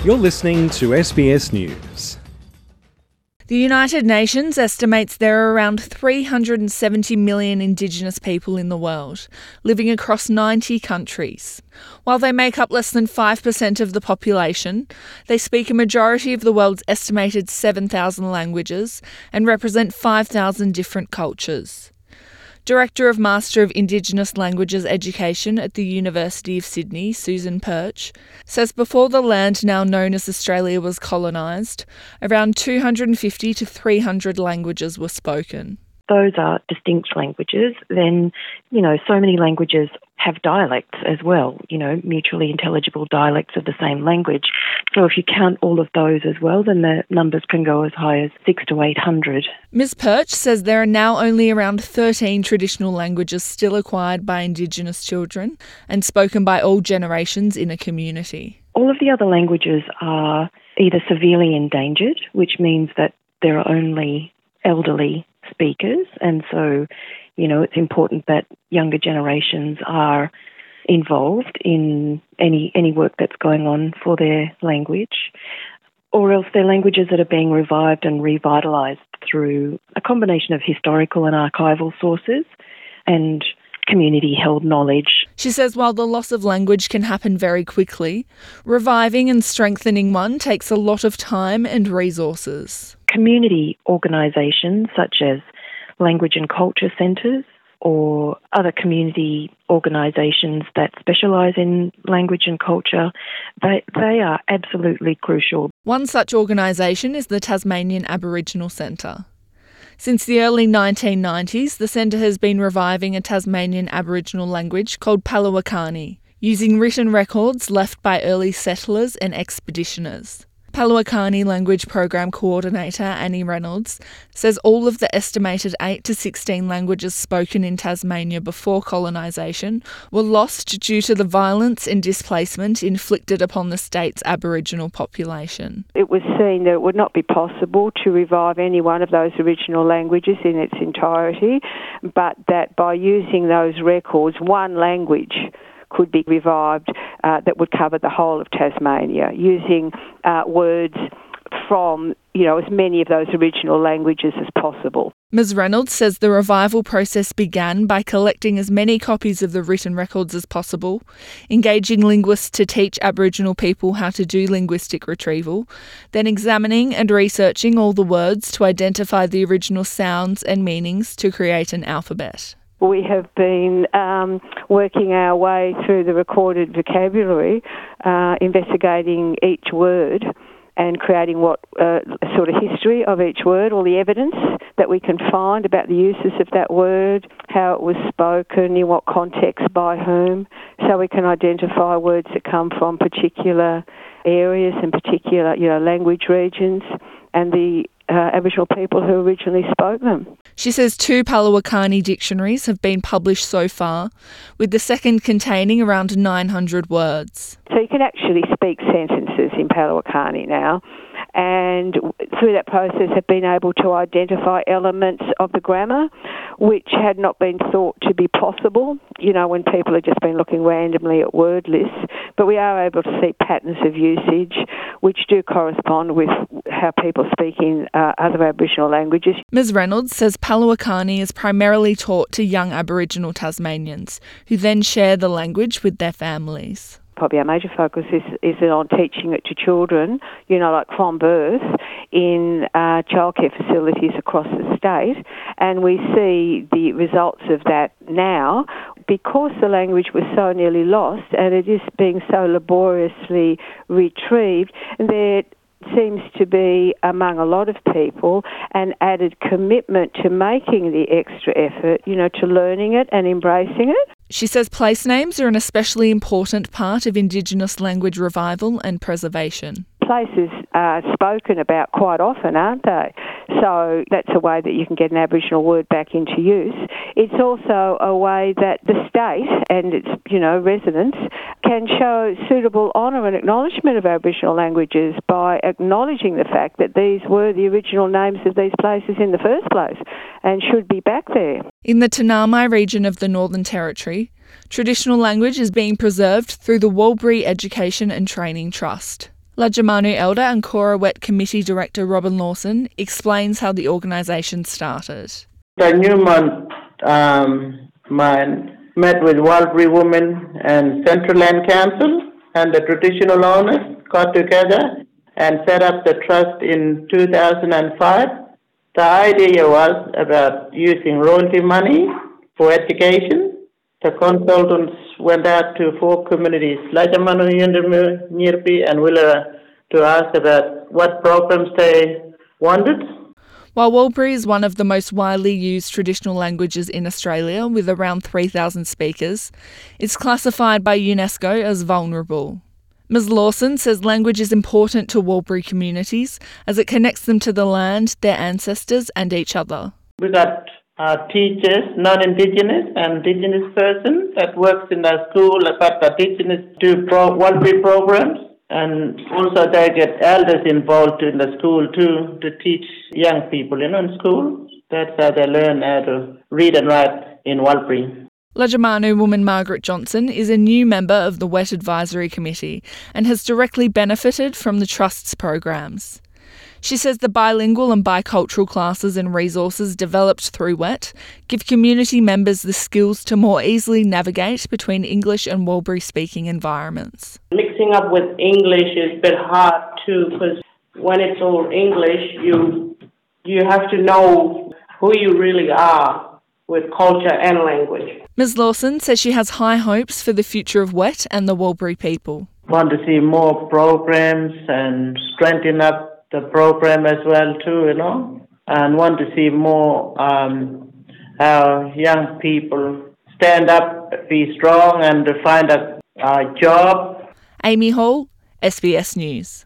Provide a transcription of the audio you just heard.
You're listening to SBS News. The United Nations estimates there are around 370 million Indigenous people in the world, living across 90 countries. While they make up less than 5% of the population, they speak a majority of the world's estimated 7,000 languages and represent 5,000 different cultures. Director of Master of Indigenous Languages Education at the University of Sydney, Susan Perch, says before the land now known as Australia was colonised, around 250 to 300 languages were spoken. Those are distinct languages. Then, so many languages have dialects as well, mutually intelligible dialects of the same language. So if you count all of those as well, then the numbers can go as high as 600 to 800. Ms Perch says there are now only around 13 traditional languages still acquired by Indigenous children and spoken by all generations in a community. All of the other languages are either severely endangered, which means that there are only elderly speakers, and so it's important that younger generations are involved in any work that's going on for their language, or else they're languages that are being revived and revitalised through a combination of historical and archival sources and community-held knowledge. She says while the loss of language can happen very quickly, reviving and strengthening one takes a lot of time and resources. Community organisations such as language and culture centres or other community organisations that specialise in language and culture, they are absolutely crucial. One such organisation is the Tasmanian Aboriginal Centre. Since the early 1990s, the centre has been reviving a Tasmanian Aboriginal language called Palawakani, using written records left by early settlers and expeditioners. Palawakani Language Program Coordinator Annie Reynolds says all of the estimated 8 to 16 languages spoken in Tasmania before colonisation were lost due to the violence and displacement inflicted upon the state's Aboriginal population. It was seen that it would not be possible to revive any one of those original languages in its entirety, but that by using those records, one language could be revived that would cover the whole of Tasmania, using words from, as many of those original languages as possible. Ms Reynolds says the revival process began by collecting as many copies of the written records as possible, engaging linguists to teach Aboriginal people how to do linguistic retrieval, then examining and researching all the words to identify the original sounds and meanings to create an alphabet. We have been working our way through the recorded vocabulary, investigating each word and creating what sort of history of each word, all the evidence that we can find about the uses of that word, how it was spoken, in what context, by whom, so we can identify words that come from particular areas and particular, language regions and the Aboriginal people who originally spoke them. She says 2 Palawakani dictionaries have been published so far, with the second containing around 900 words. So you can actually speak sentences in Palawakani now, and through that process have been able to identify elements of the grammar which had not been thought to be possible, when people have just been looking randomly at word lists. But we are able to see patterns of usage which do correspond with how people speak in other Aboriginal languages. Ms Reynolds says Palawakani is primarily taught to young Aboriginal Tasmanians, who then share the language with their families. Probably our major focus is on teaching it to children, like from birth, in childcare facilities across the state. And we see the results of that now because the language was so nearly lost and it is being so laboriously retrieved. There seems to be, among a lot of people, an added commitment to making the extra effort, to learning it and embracing it. She says place names are an especially important part of Indigenous language revival and preservation. Places are spoken about quite often, aren't they? So that's a way that you can get an Aboriginal word back into use. It's also a way that the state and its, residents can show suitable honour and acknowledgement of Aboriginal languages by acknowledging the fact that these were the original names of these places in the first place and should be back there. In the Tanami region of the Northern Territory, traditional language is being preserved through the Walbury Education and Training Trust. Ladjamanu Elder and Cora Wet Committee Director Robin Lawson explains how the organisation started. The Newmont mine met with Warlpiri Women and Central Land Council and the traditional owners got together and set up the trust in 2005. The idea was about using royalty money for education. The consultants went out to 4 communities, Ladjamanu, Yuendumu, Nyirpi and Willera, to ask about what programs they wanted. While Warlpiri is one of the most widely used traditional languages in Australia, with around 3,000 speakers, it's classified by UNESCO as vulnerable. Ms Lawson says language is important to Warlpiri communities as it connects them to the land, their ancestors and each other. We got teachers, non-Indigenous and Indigenous persons that works in the school, but the Indigenous do Warlpiri programs, and also they get elders involved in the school too to teach young people, in school. That's how they learn how to read and write in Warlpiri. Ladjamanu woman Margaret Johnson is a new member of the WET Advisory Committee and has directly benefited from the Trust's programs. She says the bilingual and bicultural classes and resources developed through WET give community members the skills to more easily navigate between English and Warlpiri speaking environments. Mixing up with English is a bit hard too, because when it's all English, you have to know who you really are with culture and language. Ms Lawson says she has high hopes for the future of WET and the Warlpiri people. Want to see more programs and strengthen up the program as well too, and want to see more how young people stand up, be strong and find a job. Amy Hall, SBS News.